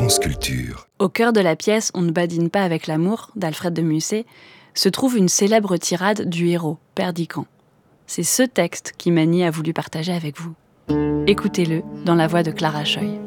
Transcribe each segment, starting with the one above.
France Culture. Au cœur de la pièce « On ne badine pas avec l'amour » d'Alfred de Musset se trouve une célèbre tirade du héros, Perdiccand. C'est ce texte qu'Imani a voulu partager avec vous. Écoutez-le dans la voix de Clara Choy.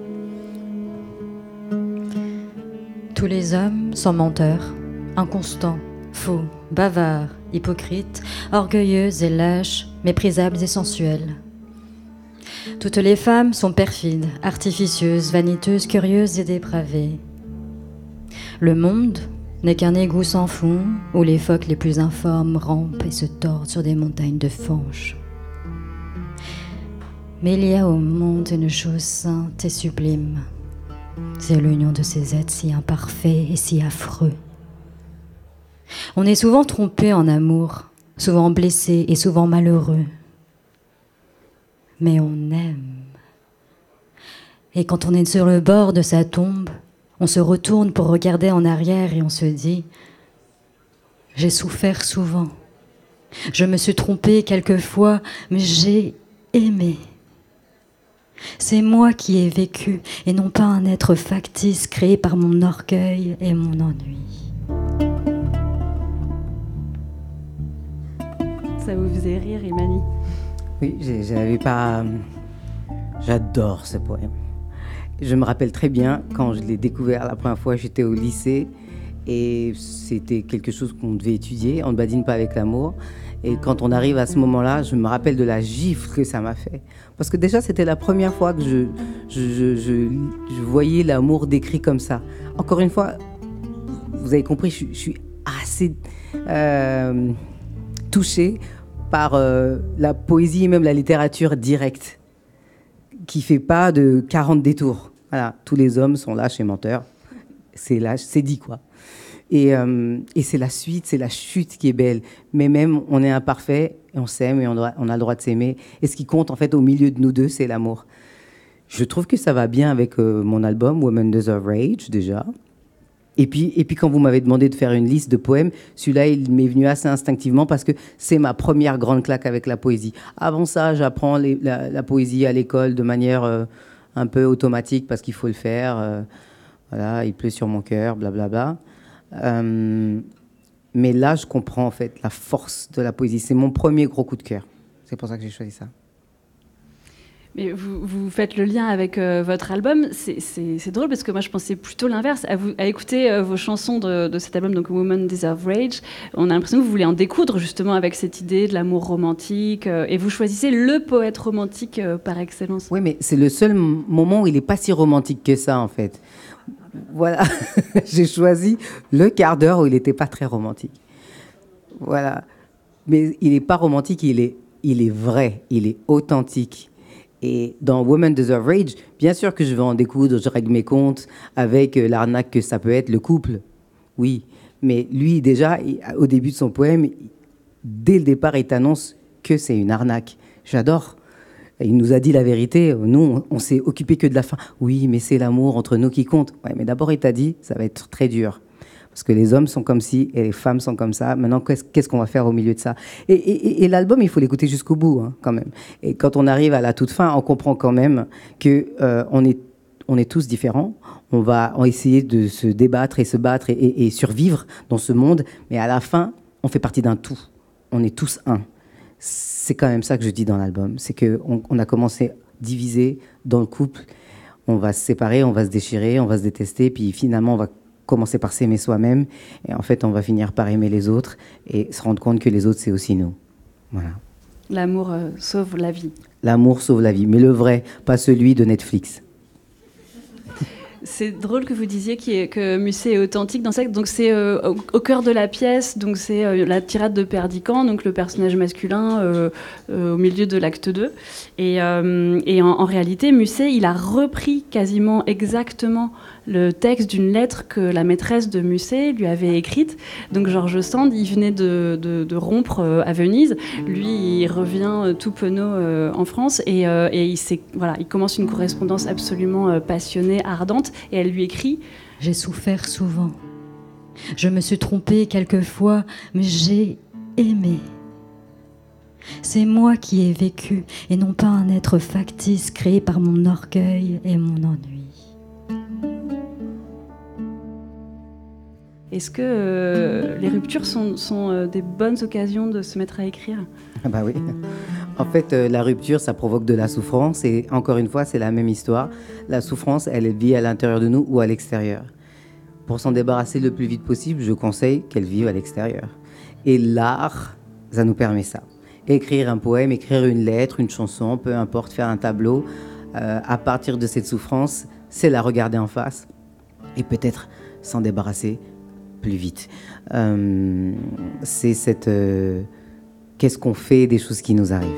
Tous les hommes sont menteurs, inconstants, faux, bavards, hypocrites, orgueilleux et lâches, méprisables et sensuels. Toutes les femmes sont perfides, artificieuses, vaniteuses, curieuses et dépravées. Le monde n'est qu'un égout sans fond où les phoques les plus informes rampent et se tordent sur des montagnes de fange. Mais il y a au monde une chose sainte et sublime. C'est l'union de ces êtres si imparfaits et si affreux. On est souvent trompé en amour, souvent blessé et souvent malheureux. Mais on aime. Et quand on est sur le bord de sa tombe, on se retourne pour regarder en arrière et on se dit « J'ai souffert souvent. Je me suis trompé quelquefois, mais j'ai aimé. C'est moi qui ai vécu et non pas un être factice créé par mon orgueil et mon ennui. » Ça vous faisait rire, Imani? Oui, j'avais pas... J'adore ce poème. Je me rappelle très bien, quand je l'ai découvert la première fois, j'étais au lycée et c'était quelque chose qu'on devait étudier. On ne badine pas avec l'amour. Et quand on arrive à ce moment-là, je me rappelle de la gifle que ça m'a fait. Parce que déjà, c'était la première fois que je voyais l'amour décrit comme ça. Encore une fois, vous avez compris, je suis assez touchée par la poésie et même la littérature directe, qui fait pas de 40 détours. Voilà, tous les hommes sont lâches et menteurs. C'est lâche, c'est dit quoi. Et c'est la suite, c'est la chute qui est belle. Mais même, on est imparfait, et on s'aime et on a le droit de s'aimer. Et ce qui compte, en fait, au milieu de nous deux, c'est l'amour. Je trouve que ça va bien avec mon album, Women Deserve Rage, déjà. Et puis, quand vous m'avez demandé de faire une liste de poèmes, celui-là, il m'est venu assez instinctivement parce que c'est ma première grande claque avec la poésie. Avant ça, j'apprends la poésie à l'école de manière un peu automatique parce qu'il faut le faire. Voilà, il pleut sur mon cœur, blablabla. Mais là, je comprends en fait la force de la poésie. C'est mon premier gros coup de cœur. C'est pour ça que j'ai choisi ça. Mais vous faites le lien avec votre album. C'est drôle parce que moi, je pensais plutôt l'inverse. À écouter vos chansons de cet album, donc Women Deserve Rage, on a l'impression que vous voulez en découdre justement avec cette idée de l'amour romantique. Et vous choisissez le poète romantique par excellence. Oui, mais c'est le seul moment où il n'est pas si romantique que ça, en fait. Voilà, j'ai choisi le quart d'heure où il n'était pas très romantique. Voilà. Mais il n'est pas romantique, il est vrai, il est authentique. Et dans Women Deserve Rage, bien sûr que je vais en découdre, je règle mes comptes avec l'arnaque que ça peut être, le couple, oui. Mais lui, déjà, au début de son poème, dès le départ, il t'annonce que c'est une arnaque. J'adore. Il nous a dit la vérité. Nous, on s'est occupé que de la fin. Oui, mais c'est l'amour entre nous qui compte. Ouais, mais d'abord, il t'a dit, ça va être très dur. Parce que les hommes sont comme ci et les femmes sont comme ça. Maintenant, qu'est-ce qu'on va faire au milieu de ça? Et l'album, il faut l'écouter jusqu'au bout, hein, quand même. Et quand on arrive à la toute fin, on comprend quand même que on est tous différents. On va essayer de se débattre et se battre et survivre dans ce monde. Mais à la fin, on fait partie d'un tout. On est tous un. C'est quand même ça que je dis dans l'album. C'est qu'on a commencé divisé dans le couple. On va se séparer, on va se déchirer, on va se détester. Puis finalement, on va commencer par s'aimer soi-même. Et en fait, on va finir par aimer les autres et se rendre compte que les autres, c'est aussi nous. Voilà. L'amour sauve la vie. L'amour sauve la vie. Mais le vrai, pas celui de Netflix. C'est drôle que vous disiez que Musset est authentique dans ça. Donc c'est au cœur de la pièce. Donc c'est la tirade de Perdiccand, donc le personnage masculin au milieu de l'acte 2. Et en réalité, Musset, il a repris quasiment exactement le texte d'une lettre que la maîtresse de Musset lui avait écrite. Donc George Sand, il venait de rompre à Venise. Lui, il revient tout penaud en France et il commence une correspondance absolument passionnée, ardente. Et elle lui écrit « J'ai souffert souvent. Je me suis trompée quelquefois, mais j'ai aimé. C'est moi qui ai vécu, et non pas un être factice créé par mon orgueil et mon ennui. » Est-ce que les ruptures sont des bonnes occasions de se mettre à écrire ? Ah bah oui. En fait, la rupture, ça provoque de la souffrance. Et encore une fois, c'est la même histoire. La souffrance, elle est liée à l'intérieur de nous ou à l'extérieur. Pour s'en débarrasser le plus vite possible, je conseille qu'elle vive à l'extérieur. Et l'art, ça nous permet ça. Écrire un poème, écrire une lettre, une chanson, peu importe, faire un tableau, à partir de cette souffrance, c'est la regarder en face et peut-être s'en débarrasser plus vite. C'est cette... qu'est-ce qu'on fait des choses qui nous arrivent ?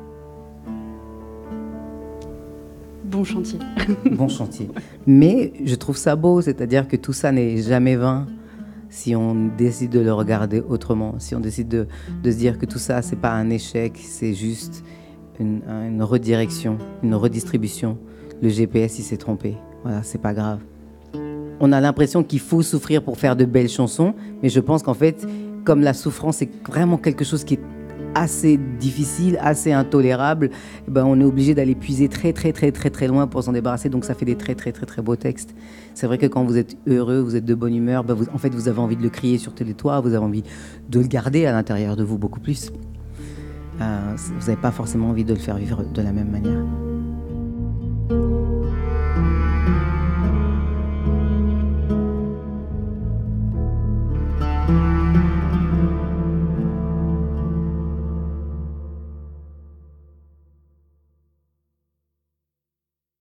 Bon chantier. Bon chantier. Mais je trouve ça beau, c'est-à-dire que tout ça n'est jamais vain si on décide de le regarder autrement, si on décide de se dire que tout ça, c'est pas un échec, c'est juste une redirection, une redistribution. Le GPS, il s'est trompé. Voilà, c'est pas grave. On a l'impression qu'il faut souffrir pour faire de belles chansons, mais je pense qu'en fait, comme la souffrance est vraiment quelque chose qui est assez difficile, assez intolérable, eh ben on est obligé d'aller puiser très très très très très loin pour s'en débarrasser. Donc ça fait des très très très très beaux textes. C'est vrai que quand vous êtes heureux, vous êtes de bonne humeur, ben en fait vous avez envie de le crier sur tous les toits, vous avez envie de le garder à l'intérieur de vous beaucoup plus. Vous n'avez pas forcément envie de le faire vivre de la même manière.